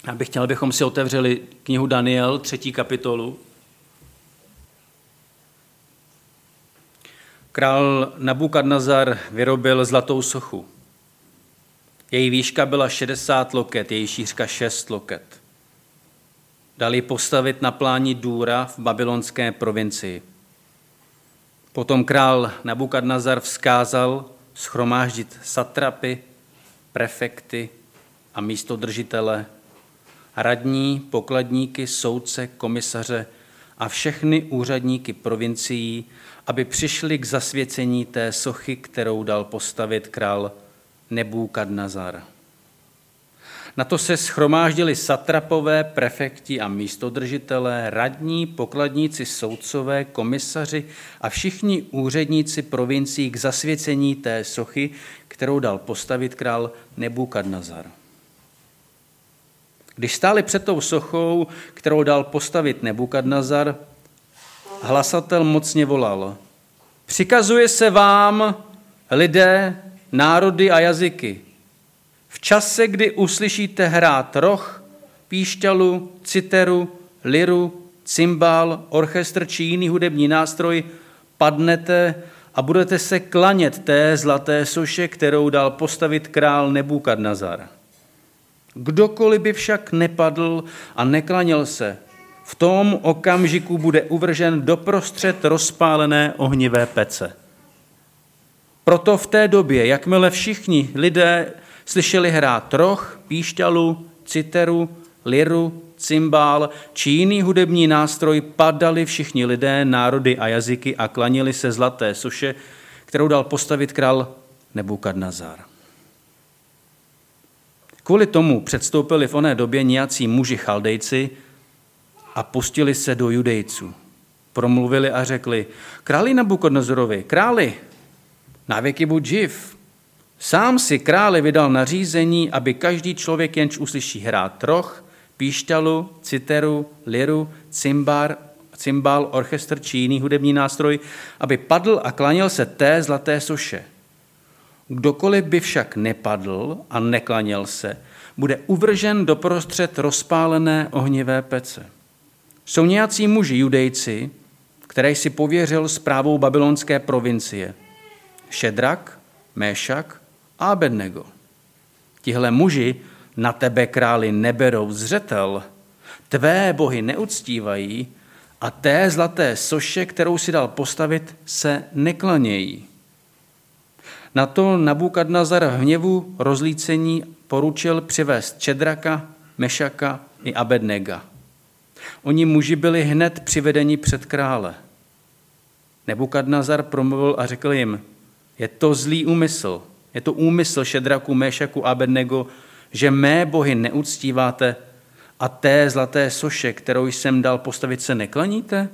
Já bych chtěl, abychom si otevřeli knihu Daniel, 3. kapitolu. Král Nabukadnazar vyrobil zlatou sochu. Její výška byla 60 loket, její šířka 6 loket. Dal ji postavit na pláni Dúra v babylonské provincii. Potom král Nabukadnazar vzkázal shromáždit satrapy, prefekty a místodržitele, radní, pokladníky, soudce, komisaře a všechny úředníky provincií, aby přišli k zasvěcení té sochy, kterou dal postavit král Nebukadnazar. Na to se shromáždili satrapové, prefekti a místodržitelé, radní, pokladníci, soudcové, komisaři a všichni úředníci provincií k zasvěcení té sochy, kterou dal postavit král Nebukadnazar. Když stáli před tou sochou, kterou dal postavit Nebukadnazar, hlasatel mocně volal: Přikazuje se vám, lidé, národy a jazyky, v čase, kdy uslyšíte hrát roh, píšťalu, citeru, liru, cymbál, orchestr či jiný hudební nástroj, padnete a budete se klanět té zlaté soše, kterou dal postavit král Nebukadnazar. Kdokoliv by však nepadl a neklaněl se, v tom okamžiku bude uvržen doprostřed rozpálené ohnivé pece. Proto v té době, jakmile všichni lidé slyšeli hrát roh, píšťalu, citeru, liru, cymbál či jiný hudební nástroj, padali všichni lidé, národy a jazyky a klanili se zlaté soše, kterou dal postavit král Nebukadnazar. Kvůli tomu předstoupili v oné době nějací muži Chaldejci a pustili se do Judejců. Promluvili a řekli: Králi Nabukadnazarovi, králi, navěky buď živ. Sám si králi vydal nařízení, aby každý člověk, jenž uslyší hrát roh, píšťalu, citeru, liru, cymbál, orchestr či jiný hudební nástroj, aby padl a klaněl se té zlaté soše. Kdokoliv by však nepadl a neklaněl se, bude uvržen doprostřed rozpálené ohnivé pece. Jsou nějací muži Judejci, které si pověřil správou babylonské provincie: Šedrak, Méšak a Abednego. Tihle muži na tebe, králi, neberou zřetel, tvé bohy neuctívají a té zlaté soše, kterou si dal postavit, se neklanějí. Na to Nabukadnazar v hněvu rozlícení poručil přivést Šedraka, Mešaka i Abednega. Oni muži byli hned přivedeni před krále. Nebukadnazar promluvil a řekl jim: Je to zlý úmysl, je to úmysl Šedraku, Méšaku a Abednego, že mé bohy neuctíváte a té zlaté soše, kterou jsem dal postavit, se neklaníte?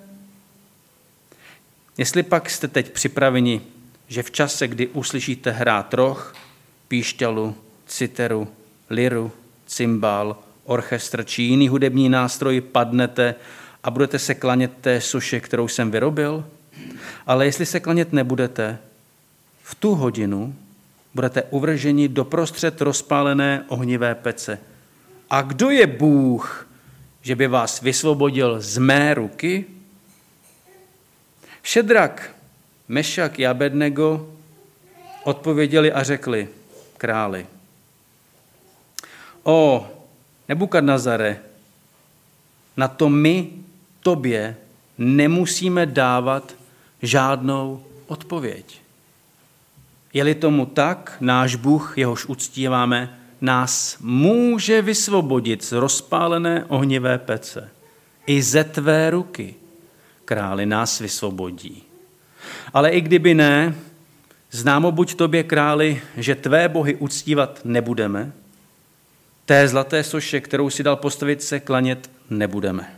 Jestli pak jste teď připraveni, že v čase, kdy uslyšíte hrát roh, píšťalu, citeru, liru, cymbál, orchestr či jiný hudební nástroj, padnete a budete se klanět té soše, kterou jsem vyrobil? Ale jestli se klanět nebudete, v tu hodinu budete uvrženi doprostřed rozpálené ohnivé pece. A kdo je Bůh, že by vás vysvobodil z mé ruky? Šedrak, Mešak i Abednego odpověděli a řekli králi: O Nebukadnazare, na to my tobě nemusíme dávat žádnou odpověď. Je-li tomu tak, náš Bůh, jehož uctíváme, nás může vysvobodit z rozpálené ohnivé pece. I ze tvé ruky, králi, nás vysvobodí. Ale i kdyby ne, známo buď tobě, králi, že tvé bohy uctívat nebudeme, té zlaté soše, kterou si dal postavit, se klanět nebudeme.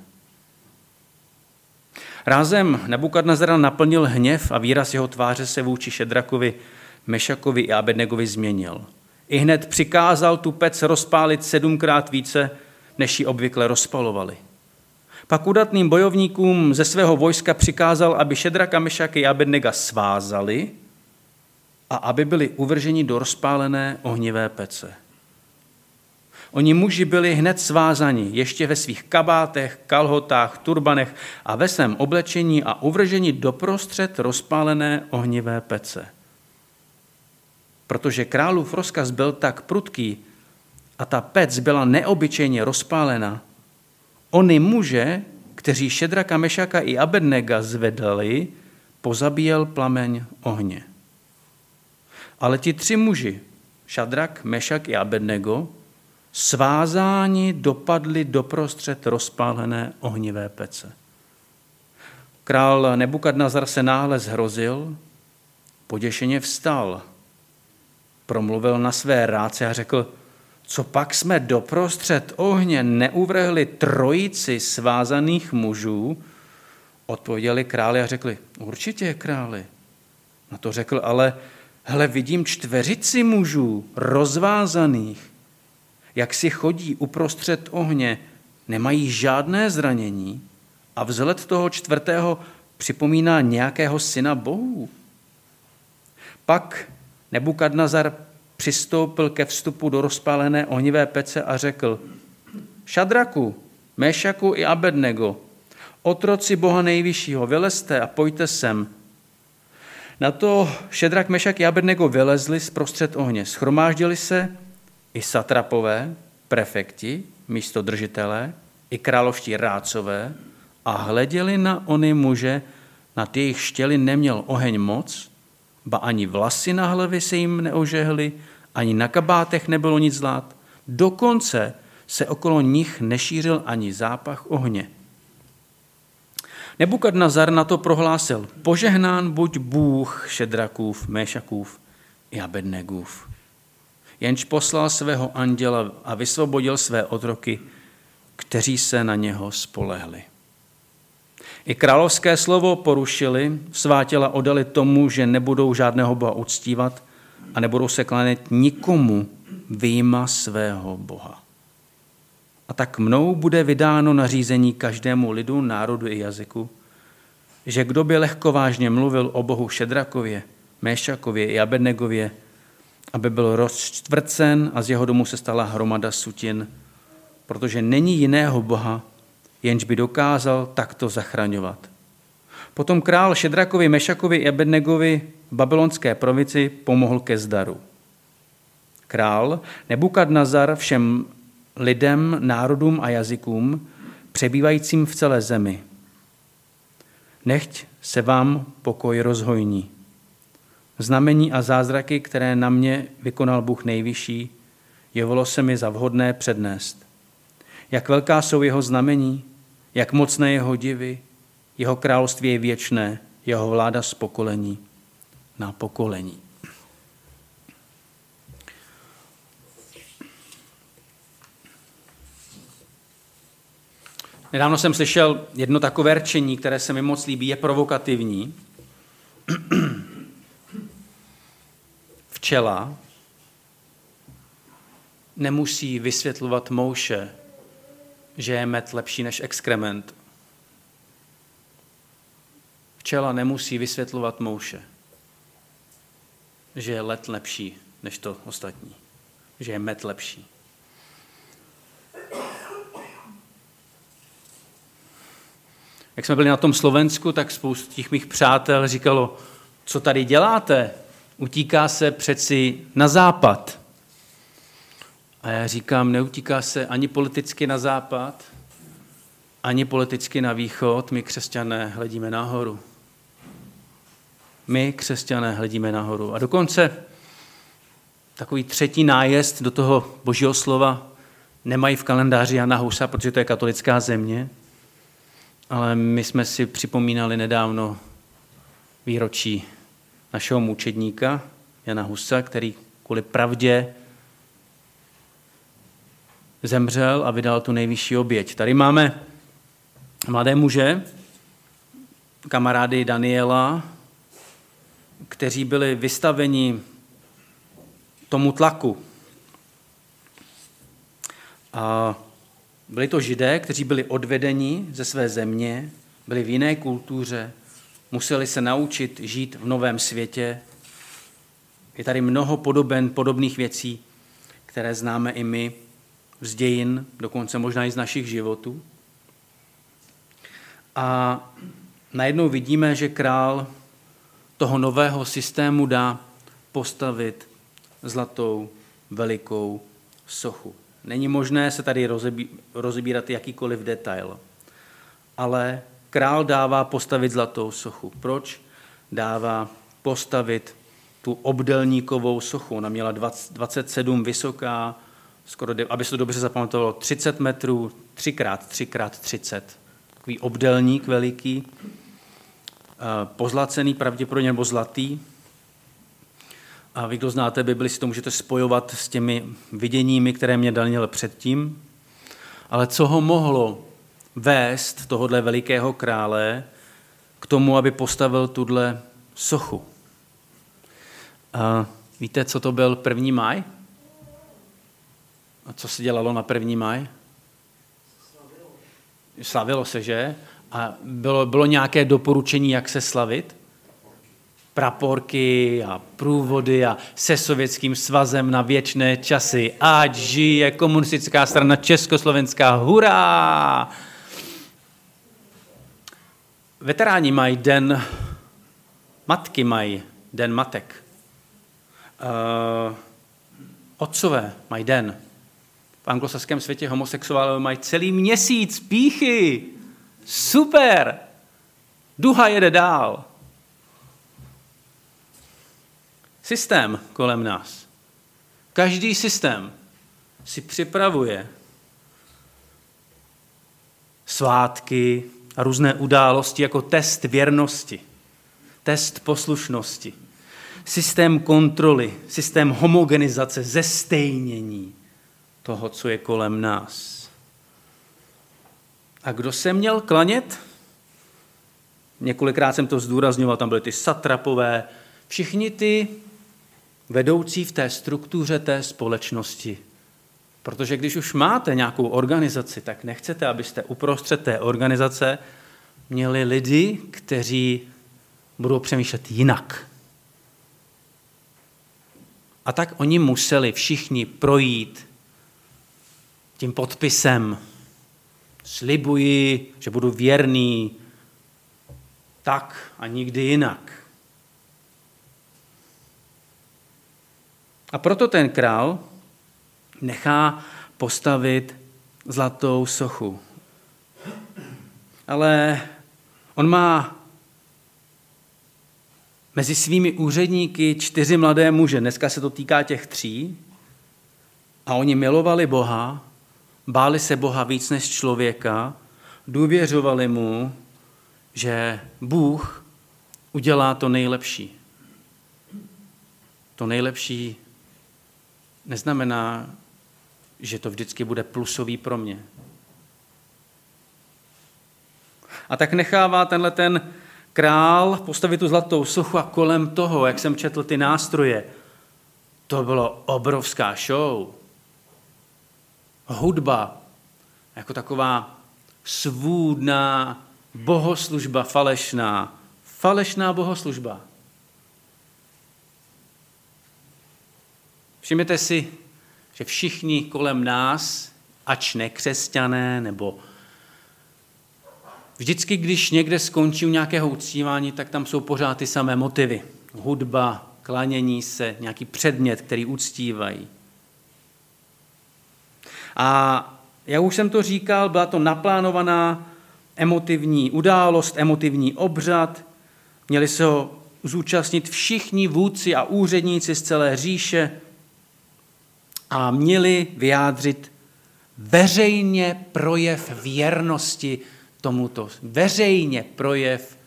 Rázem Nebukadnazara naplnil hněv a výraz jeho tváře se vůči Šedrakovi, Mešakovi i Abednegovi změnil. Ihned přikázal tu pec rozpálit 7krát více, než ji obvykle rozpalovali. Pak udatným bojovníkům ze svého vojska přikázal, aby Šedraka, Mešaka i Abednega svázali a aby byli uvrženi do rozpálené ohnivé pece. Oni muži byli hned svázaní, ještě ve svých kabátech, kalhotách, turbanech a ve svém oblečení a uvrženi doprostřed rozpálené ohnivé pece. Protože králův rozkaz byl tak prudký a ta pec byla neobyčejně rozpálena, ony muže, kteří Šedraka, Mešaka i Abednega zvedali, pozabíjel plameň ohně. Ale ti 3 muži, Šadrak, Mešak i Abednego, svázáni dopadli doprostřed rozpálené ohnivé pece. Král Nebukadnezar se náhle zhrozil, poděšeně vstal, promluvil na své rádce a řekl: co pak jsme doprostřed ohně neuvrhli 3 svázaných mužů? Odpověděli králi a řekli: určitě, králi. Na to řekl: ale hle, vidím 4 mužů rozvázaných, jak si chodí uprostřed ohně, nemají žádné zranění a vzhled toho 4. připomíná nějakého syna bohů. Pak Nebukadnezar přistoupil ke vstupu do rozpálené ohnivé pece a řekl: Šadraku, Mešaku i Abednego, otroci Boha nejvyššího, vylezte a pojďte sem. Na to Šedrak, Mešak i Abednego vylezli zprostřed ohně. Shromáždili se i satrapové, prefekti, místodržitelé, i královští rádcové a hleděli na ony muže, nad jejich štěli neměl oheň moc, ba ani vlasy na hlavě se jim neožehly, ani na kabátech nebylo nic zlát, dokonce se okolo nich nešířil ani zápach ohně. Nebukadnezar na to prohlásil: požehnán buď Bůh Šedrakův, Mešakův i Abednegův, jenž poslal svého anděla a vysvobodil své otroky, kteří se na něho spolehli. I královské slovo porušili, svá těla odali tomu, že nebudou žádného boha uctívat a nebudou se klanět nikomu vyjma svého boha. A tak mnou bude vydáno nařízení každému lidu, národu i jazyku, že kdo by lehkovážně mluvil o bohu Šedrakově, Méšakově i Abednegově, aby byl rozčtvrcen a z jeho domu se stala hromada sutin, protože není jiného boha, jenž by dokázal takto zachraňovat. Potom král Šedrakovi, Mešakovi i Abednegovi v babylonské provinci pomohl ke zdaru. Král Nebukadnezar všem lidem, národům a jazykům, přebývajícím v celé zemi: nechť se vám pokoj rozhojní. Znamení a zázraky, které na mě vykonal Bůh nejvyšší, jevilo se mi za vhodné přednést. Jak velká jsou jeho znamení, jak mocné jeho divy, jeho království je věčné, jeho vláda z pokolení na pokolení. Nedávno jsem slyšel jedno takové rčení, které se mi moc líbí, je provokativní. Včela nemusí vysvětlovat mouše, že je med lepší než exkrement. Včela nemusí vysvětlovat mouše, že je led lepší než to ostatní, že je med lepší. Jak jsme byli na tom Slovensku, tak spoustu těch mých přátel říkalo: co tady děláte? Utíká se přeci na západ. A já říkám, neutíká se ani politicky na západ, ani politicky na východ. My, křesťané, hledíme nahoru. My, křesťané, hledíme nahoru. A dokonce takový 3. nájezd do toho Božího slova nemají v kalendáři Jana Husa, protože to je katolická země. Ale my jsme si připomínali nedávno výročí našeho mučedníka Jana Husa, který kvůli pravdě zemřel a vydal tu nejvyšší oběť. Tady máme mladé muže, kamarády Daniela, kteří byli vystaveni tomu tlaku. A byli to Židé, kteří byli odvedeni ze své země, byli v jiné kultuře, museli se naučit žít v novém světě. Je tady mnoho podobných věcí, které známe i my z dějin, dokonce možná i z našich životů. A najednou vidíme, že král toho nového systému dá postavit zlatou velikou sochu. Není možné se tady rozebírat jakýkoliv detail, ale král dává postavit zlatou sochu. Proč dává postavit tu obdélníkovou sochu? Ona měla 27 vysoká, skoro, aby se to dobře zapamatovalo, 30 metrů, 3x30. Takový obdélník veliký, pozlacený pravděpodobně, nebo zlatý. A vy, kdo znáte Bibli, si to můžete spojovat s těmi viděními, které mě Daniel předtím. Ale co ho mohlo vést, tohodle velikého krále, k tomu, aby postavil tuhle sochu? A víte, co to byl 1. máj? A co se dělalo na 1. máj? Slavilo se, že? A bylo nějaké doporučení, jak se slavit? Praporky a průvody a se Sovětským svazem na věčné časy. Ať žije komunistická strana československá, hurá! Veteráni mají den matky, mají den matek. Otcové mají den. V anglosaském světě homosexuálové mají celý měsíc pýchy. Super! Duha jede dál. Systém kolem nás. Každý systém si připravuje svátky a různé události jako test věrnosti, test poslušnosti, systém kontroly, systém homogenizace, zestejnění toho, co je kolem nás. A kdo se měl klanět? Několikrát jsem to zdůrazňoval, tam byly ty satrapové, všichni ty vedoucí v té struktuře té společnosti. Protože když už máte nějakou organizaci, tak nechcete, abyste uprostřed té organizace měli lidi, kteří budou přemýšlet jinak. A tak oni museli všichni projít tím podpisem. Slibuji, že budu věrný tak a nikdy jinak. A proto ten král nechá postavit zlatou sochu. Ale on má mezi svými úředníky 4 mladé muže. Dneska se to týká těch 3. A oni milovali Boha, báli se Boha víc než člověka, důvěřovali mu, že Bůh udělá to nejlepší. To nejlepší neznamená, že to vždycky bude plusový pro mě. A tak nechává tenhle ten král postavit tu zlatou sochu a kolem toho, jak jsem četl ty nástroje, to bylo obrovská show. Hudba, jako taková svůdná bohoslužba falešná bohoslužba. Všimněte si, že všichni kolem nás, ač nekřesťané, nebo vždycky, když někde skončí u nějakého uctívání, tak tam jsou pořád ty samé motivy. Hudba, klanění se, nějaký předmět, který uctívají. A já už jsem to říkal, byla to naplánovaná emotivní událost, emotivní obřad. Měli se ho zúčastnit všichni vůdci a úředníci z celé říše a měli vyjádřit veřejně projev věrnosti tomuto. Veřejně projev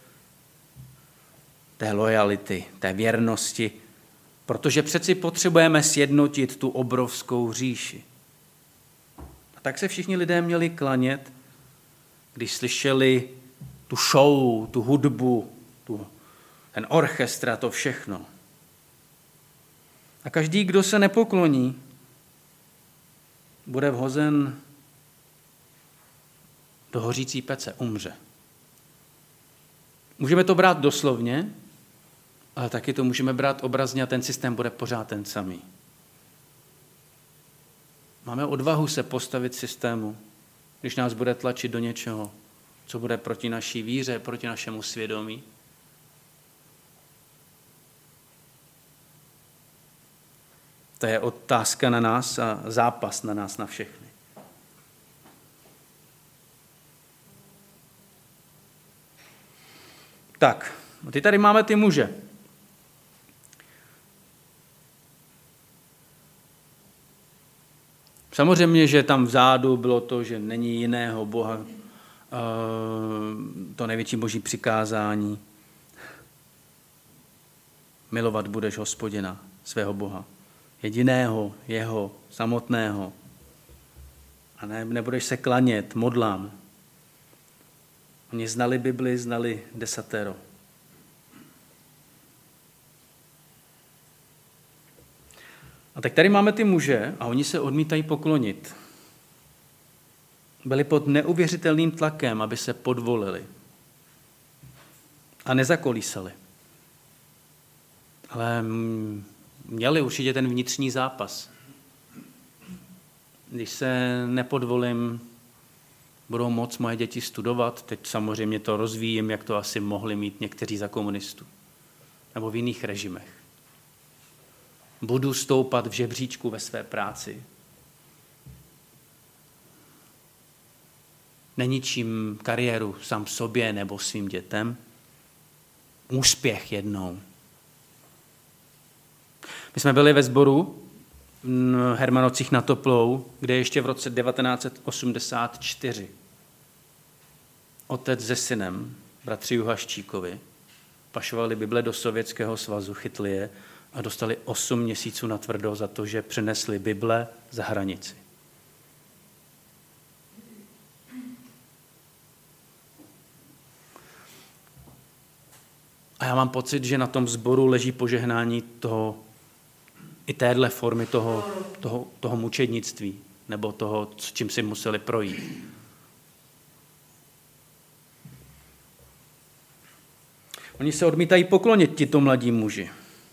té lojality, té věrnosti, protože přeci potřebujeme sjednotit tu obrovskou říši. A tak se všichni lidé měli klanět, když slyšeli tu show, tu hudbu, ten orchestr a to všechno. A každý, kdo se nepokloní, bude vhozen do hořící pece, umře. Můžeme to brát doslovně, ale taky to můžeme brát obrazně a ten systém bude pořád ten samý. Máme odvahu se postavit systému, když nás bude tlačit do něčeho, co bude proti naší víře, proti našemu svědomí. To je otázka na nás a zápas na nás, na všechny. Tak, a teď tady máme ty muže. Samozřejmě, že tam vzadu bylo to, že není jiného Boha, to největší boží přikázání. Milovat budeš Hospodina, svého Boha, jediného, jeho, samotného. A nebudeš se klanět modlám. Oni znali Bibli, znali desatero. A tak tady máme ty muže a oni se odmítají poklonit. Byli pod neuvěřitelným tlakem, aby se podvolili. A nezakolísali. Ale měli určitě ten vnitřní zápas. Když se nepodvolím, budou moc moje děti studovat. Teď samozřejmě to rozvíjím, jak to asi mohli mít někteří za komunistů. Nebo v jiných režimech. Budu stoupat v žebříčku ve své práci. Neničím kariéru sám sobě nebo svým dětem. Úspěch jednou. My jsme byli ve sboru v Hermanovcích nad Toplou, kde ještě v roce 1984 otec se synem, bratři Juhaščíkovi, pašovali Bible do Sovětského svazu, chytli je a dostali 8 měsíců natvrdo za to, že přinesli Bible za hranici. A já mám pocit, že na tom sboru leží požehnání toho, i téhle formy toho mučednictví, nebo toho, s čím si museli projít. Oni se odmítají poklonit, tito mladí muži.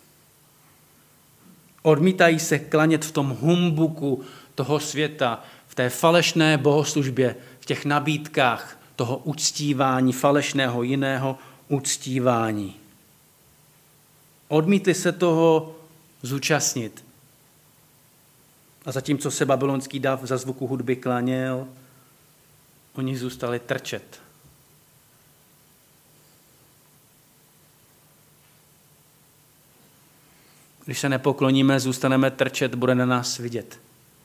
Odmítají se klanět v tom humbuku toho světa, v té falešné bohoslužbě, v těch nabídkách toho uctívání, falešného jiného uctívání. Odmítli se toho zúčastnit. A zatímco se babylonský dav za zvuku hudby klaněl, oni zůstali trčet. Když se nepokloníme, zůstaneme trčet, bude na nás vidět.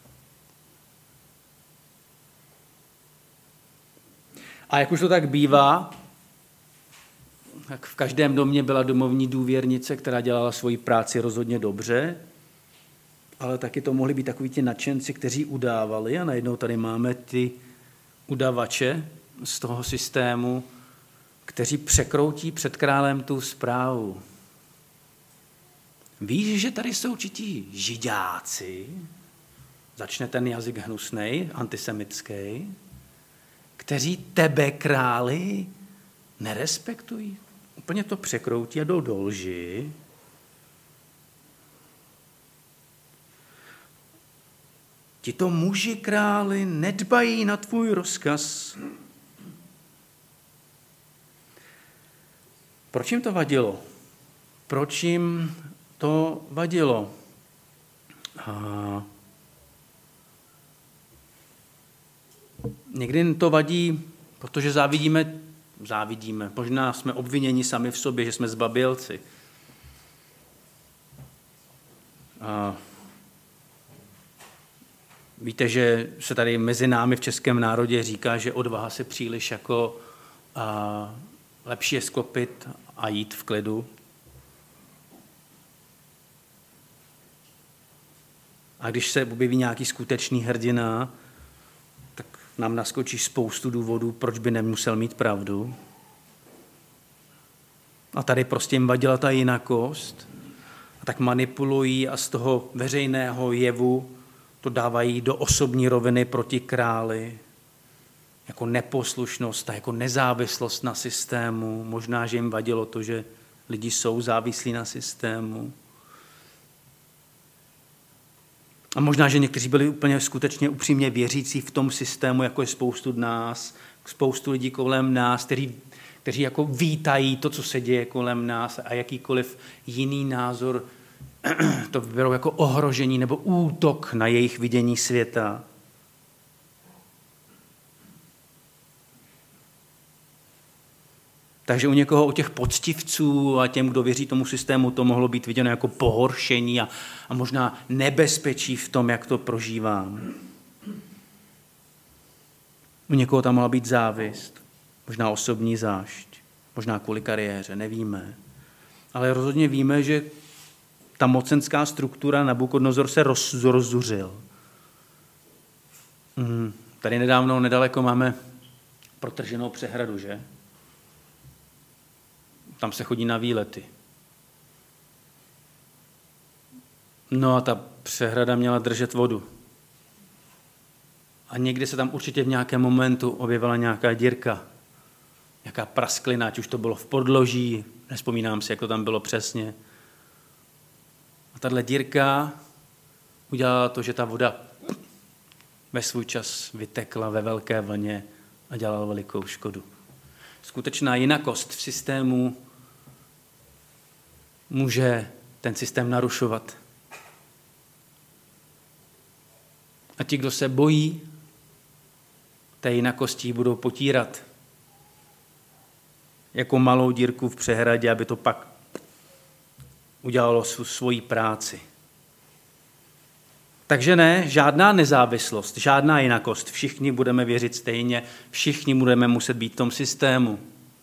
A jak už to tak bývá, tak v každém domě byla domovní důvěrnice, která dělala svoji práci rozhodně dobře, ale taky to mohli být takoví ti nadšenci, kteří udávali a najednou tady máme ty udavače z toho systému, kteří překroutí před králem tu zprávu. Víš, že tady jsou určití židáci, začne ten jazyk hnusnej, antisemitský, kteří tebe, králi, nerespektují. Úplně to překroutí a jdou do lži. Tito muži, králi, nedbají na tvůj rozkaz. Proč jim to vadilo? Proč jim to vadilo? Někdy to vadí, protože závidíme, možná jsme obviněni sami v sobě, že jsme zbabělci. Víte, že se tady mezi námi v českém národě říká, že odvaha se příliš jako lepší je sklopit a jít v klidu. A když se objeví nějaký skutečný hrdina, tak nám naskočí spoustu důvodů, proč by nemusel mít pravdu. A tady prostě jim vadila ta jinakost. A tak manipulují a z toho veřejného jevu to dávají do osobní roviny proti králi. Jako neposlušnost a jako nezávislost na systému. Možná, že jim vadilo to, že lidi jsou závislí na systému. A možná, že někteří byli úplně skutečně upřímně věřící v tom systému, jako je spoustu lidí kolem nás, kteří jako vítají to, co se děje kolem nás a jakýkoliv jiný názor to vyberou jako ohrožení nebo útok na jejich vidění světa. Takže u těch poctivců a těm, kdo věří tomu systému, to mohlo být viděno jako pohoršení a možná nebezpečí v tom, jak to prožívám. U někoho tam mohla být závist, možná osobní zášť, možná kvůli kariéře, nevíme. Ale rozhodně víme, že ta mocenská struktura Nabukodonozor se rozzuřil. Tady nedaleko máme protrženou přehradu, že? Tam se chodí na výlety. No a ta přehrada měla držet vodu. A někdy se tam určitě v nějakém momentu objevila nějaká dírka, nějaká prasklina, ať už to bylo v podloží, nevzpomínám si, jak to tam bylo přesně. A tahle dírka udělala to, že ta voda ve svůj čas vytekla ve velké vlně a dělala velikou škodu. Skutečná jinakost v systému může ten systém narušovat. A ti, kdo se bojí té jinakosti, budou potírat jako malou dírku v přehradě, aby to pak udělalo svoji práci. Takže ne, žádná nezávislost, žádná jinakost. Všichni budeme věřit stejně, všichni budeme muset být v tom systému.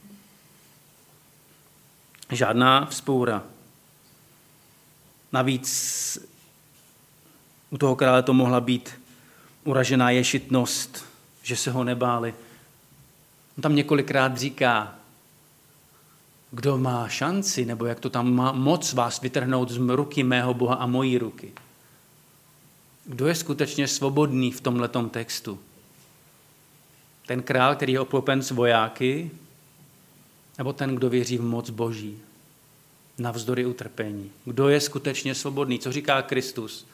Žádná vzpoura. Navíc u toho krále to mohla být uražená ješitnost, že se ho nebáli. On tam několikrát říká, kdo má šanci, nebo jak to tam má moc vás vytrhnout z ruky mého Boha a mojí ruky. Kdo je skutečně svobodný v tomhletom textu? Ten král, který je obklopen s vojáky, nebo ten, kdo věří v moc Boží, navzdory utrpení? Kdo je skutečně svobodný? Co říká Kristus?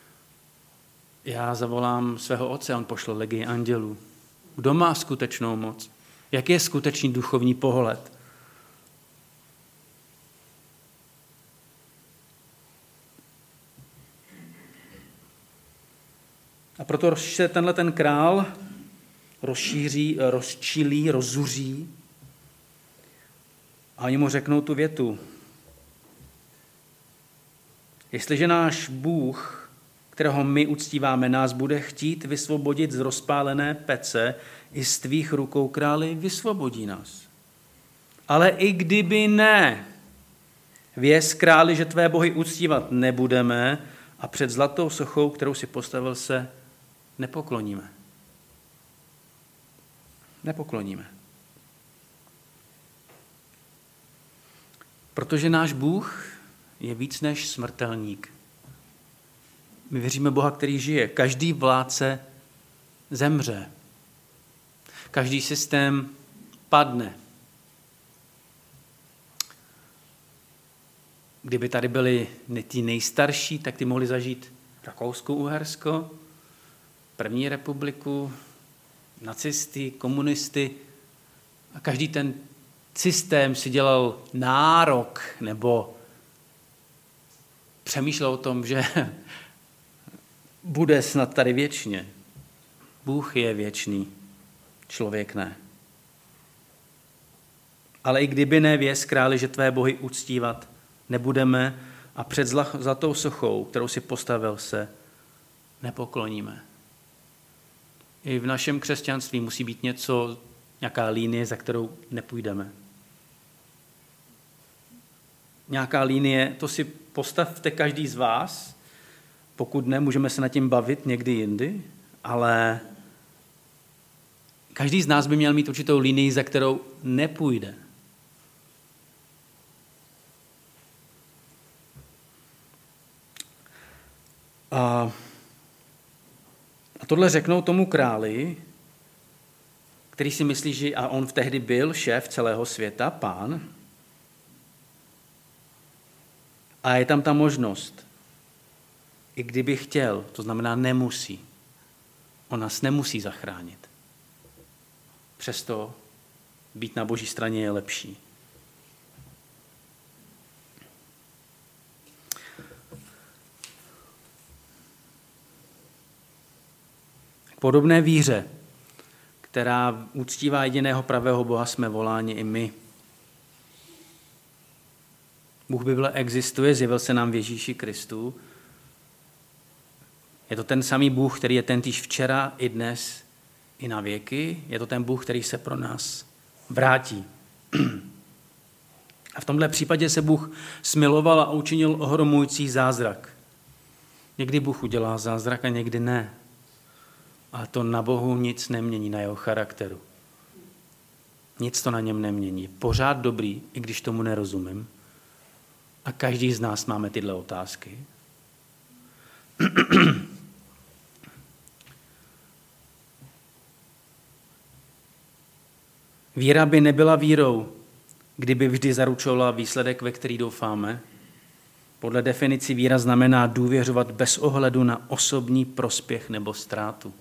Já zavolám svého otce, on pošle legii andělů. Kdo má skutečnou moc? Jaký je skutečný duchovní pohled? A proto se tenhle ten král rozčílí, rozzuří a oni mu řeknou tu větu. Jestliže náš Bůh, kterého my uctíváme, nás bude chtít vysvobodit z rozpálené pece, i z tvých rukou, králi, vysvobodí nás. Ale i kdyby ne, věz, králi, že tvé bohy uctívat nebudeme a před zlatou sochou, kterou si postavil, se nepokloníme. Nepokloníme. Protože náš Bůh je víc než smrtelník. My věříme Boha, který žije. Každý vládce zemře. Každý systém padne. Kdyby tady byli ty nejstarší, tak ty mohli zažít Rakousko-Uhersko, první republiku, nacisty, komunisty. A každý ten systém si dělal nárok nebo přemýšlel o tom, že bude snad tady věčně. Bůh je věčný, člověk ne. Ale i kdyby ne, věz, králi, že tvé bohy uctívat nebudeme a před zlatou sochou, kterou si postavil, se nepokloníme. I v našem křesťanství musí být nějaká linie, za kterou nepůjdeme. Nějaká linie, to si postavte každý z vás, pokud ne, můžeme se nad tím bavit někdy jindy, ale každý z nás by měl mít určitou linii, za kterou nepůjde. A tohle řeknou tomu králi, který si myslí, že a on tehdy byl šéf celého světa, pán. A je tam ta možnost. i kdyby chtěl, to znamená nemusí. On nás nemusí zachránit. Přesto být na Boží straně je lepší. K podobné víře, která uctívá jediného pravého Boha, jsme voláni i my. Bůh Bible existuje, zjevil se nám v Ježíši Kristu. Je to ten samý Bůh, který je tentýž včera, i dnes, i na věky. Je to ten Bůh, který se pro nás vrátí. A v tomhle případě se Bůh smiloval a učinil ohromující zázrak. Někdy Bůh udělá zázrak a někdy ne. A to na Bohu nic nemění, na jeho charakteru. Nic to na něm nemění. Pořád dobrý, i když tomu nerozumím. A každý z nás máme tyhle otázky. Víra by nebyla vírou, kdyby vždy zaručovala výsledek, ve který doufáme. Podle definici víra znamená důvěřovat bez ohledu na osobní prospěch nebo ztrátu.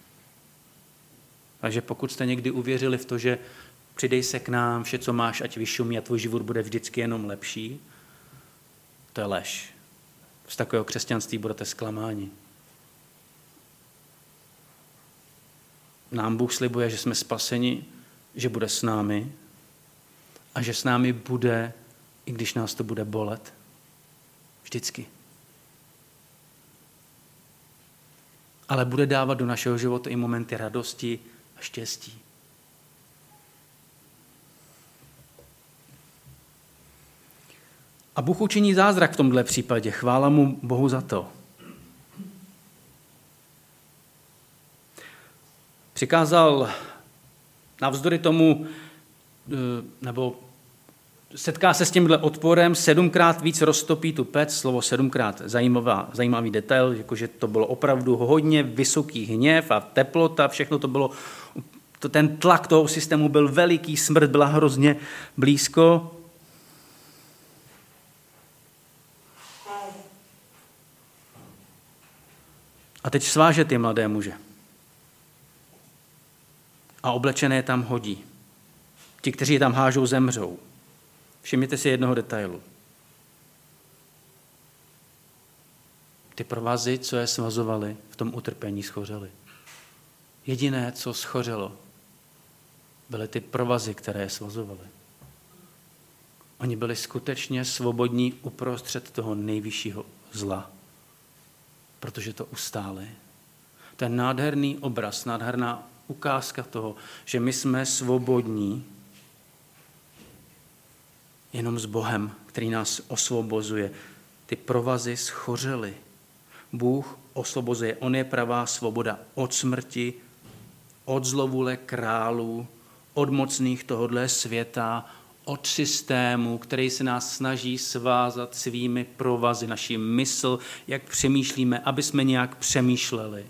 Takže pokud jste někdy uvěřili v to, že přidej se k nám, vše, co máš, ať vyšumí a tvůj život bude vždycky jenom lepší, to je lež. Z takového křesťanství budete zklamáni. Nám Bůh slibuje, že jsme spaseni, že bude s námi a že s námi bude, i když nás to bude bolet. Vždycky. Ale bude dávat do našeho života i momenty radosti a štěstí. A Bůh učiní zázrak v tomhle případě. Chvála mu Bohu za to. Přikázal navzdory tomu, nebo setká se s tímhle odporem, 7krát víc roztopí tu pec, slovo 7krát zajímavý detail, jakože to bylo opravdu hodně vysoký hněv a teplota, všechno to bylo, ten tlak toho systému byl veliký, smrt byla hrozně blízko. A teď sváže ty mladé muže. A oblečené je tam hodí. Ti, kteří je tam hážou, zemřou. Všimněte si jednoho detailu. Ty provazy, co je svazovaly, v tom utrpení schořely. Jediné, co schořelo, byly ty provazy, které je svazovaly. Oni byli skutečně svobodní uprostřed toho nejvyššího zla, protože to ustáli. To je nádherný obraz, nádherná ukázka toho, že my jsme svobodní jenom s Bohem, který nás osvobozuje. Ty provazy schořely. Bůh osvobozuje. On je pravá svoboda od smrti, od zlovůle králů, od mocných tohodle světa, od systému, který se nás snaží svázat svými provazy, naši mysl, jak přemýšlíme, aby jsme nějak přemýšleli.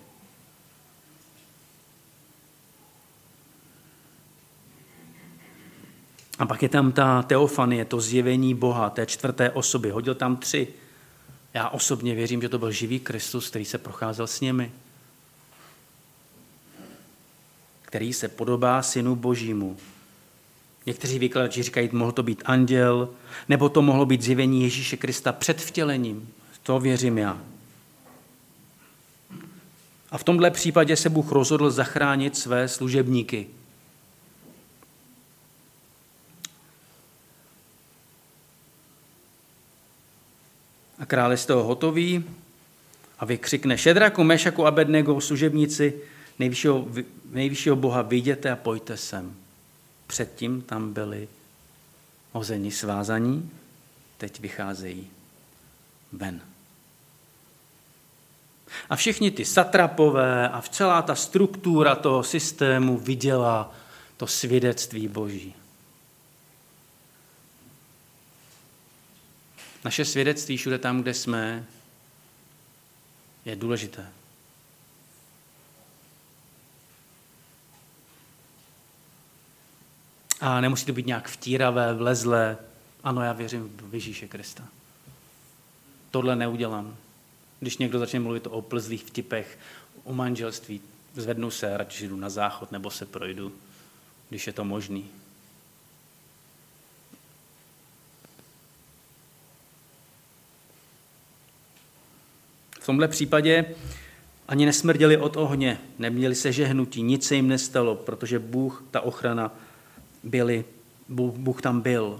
A pak je tam ta teofanie, to zjevení Boha, té čtvrté osoby. Hodil tam 3. Já osobně věřím, že to byl živý Kristus, který se procházel s nimi. Který se podobá Synu Božímu. Někteří výkladači říkají, mohl to být anděl, nebo to mohlo být zjevení Ježíše Krista před vtělením. To věřím já. A v tomhle případě se Bůh rozhodl zachránit své služebníky. A král je z toho hotový a vykřikne: Šedraku, Mešaku, Abednego, služebníci nejvyššího Boha, vyjděte a pojďte sem. Předtím tam byli hozeni svázaní, teď vycházejí ven. A všichni ty satrapové a celá ta struktura toho systému viděla to svědectví Boží. Naše svědectví všude tam, kde jsme, je důležité. A nemusí to být nějak vtíravé, vlezlé. Ano, já věřím v Ježíše Krista. Tohle neudělám. Když někdo začne mluvit o oplzlých vtipech, o manželství, zvednu se, radši jdu na záchod nebo se projdu, když je to možný. V tomhle případě ani nesmrděli od ohně, neměli se žehnutí, nic se jim nestalo, protože Bůh, ta ochrana, Bůh tam byl.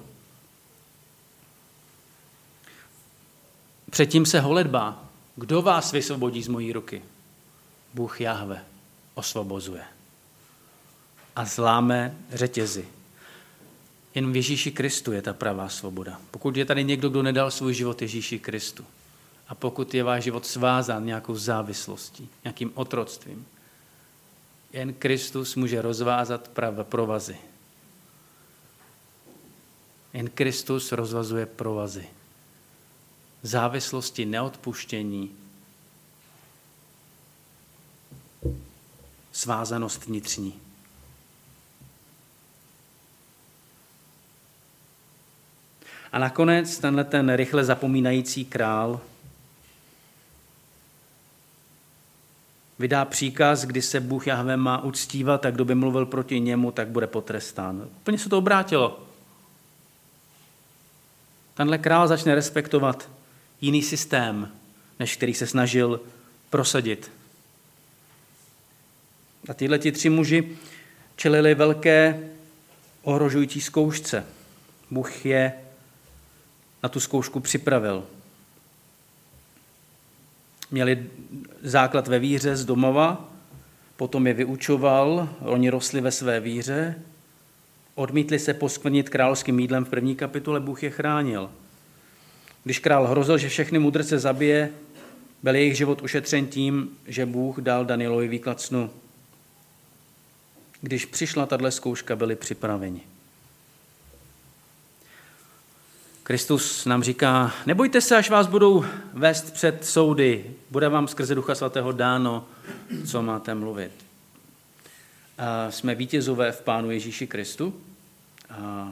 Předtím se holedbá. Kdo vás vysvobodí z mojí ruky? Bůh Jahve osvobozuje. A zláme řetězy. Jen v Ježíši Kristu je ta pravá svoboda. Pokud je tady někdo, kdo nedal svůj život Ježíši Kristu, a pokud je váš život svázán nějakou závislostí, nějakým otroctvím, jen Kristus může rozvázat provazy. Jen Kristus rozvazuje provazy. Závislosti, neodpuštění, svázanost vnitřní. A nakonec tenhle ten rychle zapomínající král vydá příkaz, kdy se Bůh Jahve má uctívat a kdo by mluvil proti němu, tak bude potrestán. Úplně se to obrátilo. Tenhle král začne respektovat jiný systém, než který se snažil prosadit. A tyhle tři muži čelili velké ohrožující zkoušce. Bůh je na tu zkoušku připravil. Měli základ ve víře z domova, potom je vyučoval, oni rostli ve své víře, odmítli se poskvrnit královským jídlem v 1. kapitole, Bůh je chránil. Když král hrozil, že všechny mudrce zabije, byl jejich život ušetřen tím, že Bůh dal Danielovi výklad snu. Když přišla tato zkouška, byli připraveni. Kristus nám říká, nebojte se, až vás budou vést před soudy, bude vám skrze Ducha Svatého dáno, co máte mluvit. A jsme vítězové v Pánu Ježíši Kristu. A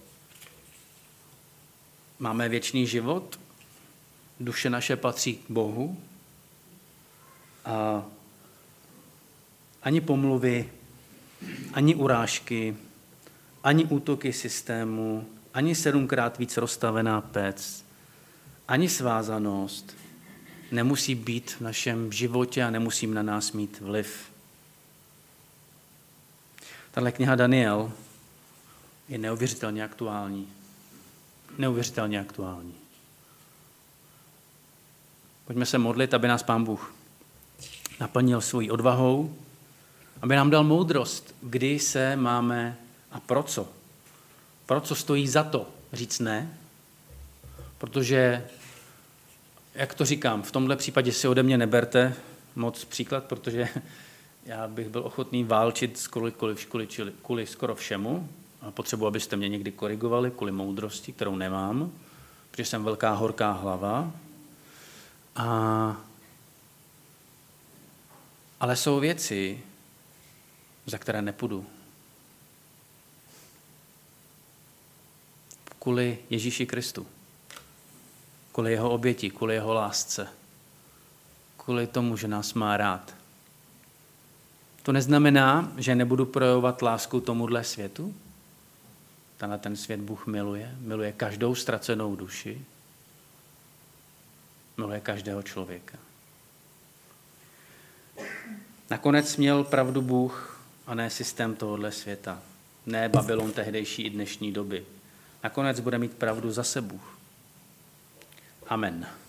máme věčný život, duše naše patří k Bohu. A ani pomluvy, ani urážky, ani útoky systému, ani 7krát víc rozstavená pec, ani svázanost nemusí být v našem životě a nemusí na nás mít vliv. Tahle kniha Daniel je neuvěřitelně aktuální. Neuvěřitelně aktuální. Pojďme se modlit, aby nás Pán Bůh naplnil svojí odvahou, aby nám dal moudrost, kdy se máme a pro co. Pro co stojí za to říct ne, protože, jak to říkám, v tomhle případě si ode mě neberte moc příklad, protože já bych byl ochotný válčit kvůli skoro všemu a potřebuji, abyste mě někdy korigovali kvůli moudrosti, kterou nemám, protože jsem velká horká hlava. Ale jsou věci, za které nepůjdu. Kvůli Ježíši Kristu. Kvůli jeho oběti, kvůli jeho lásce. Kvůli tomu, že nás má rád. To neznamená, že nebudu projevovat lásku tomuhle světu. Tenhle ten svět Bůh miluje. Miluje každou ztracenou duši. Miluje každého člověka. Nakonec měl pravdu Bůh a ne systém tohohle světa. Ne Babylon tehdejší i dnešní doby. Nakonec bude mít pravdu zase Bůh. Amen.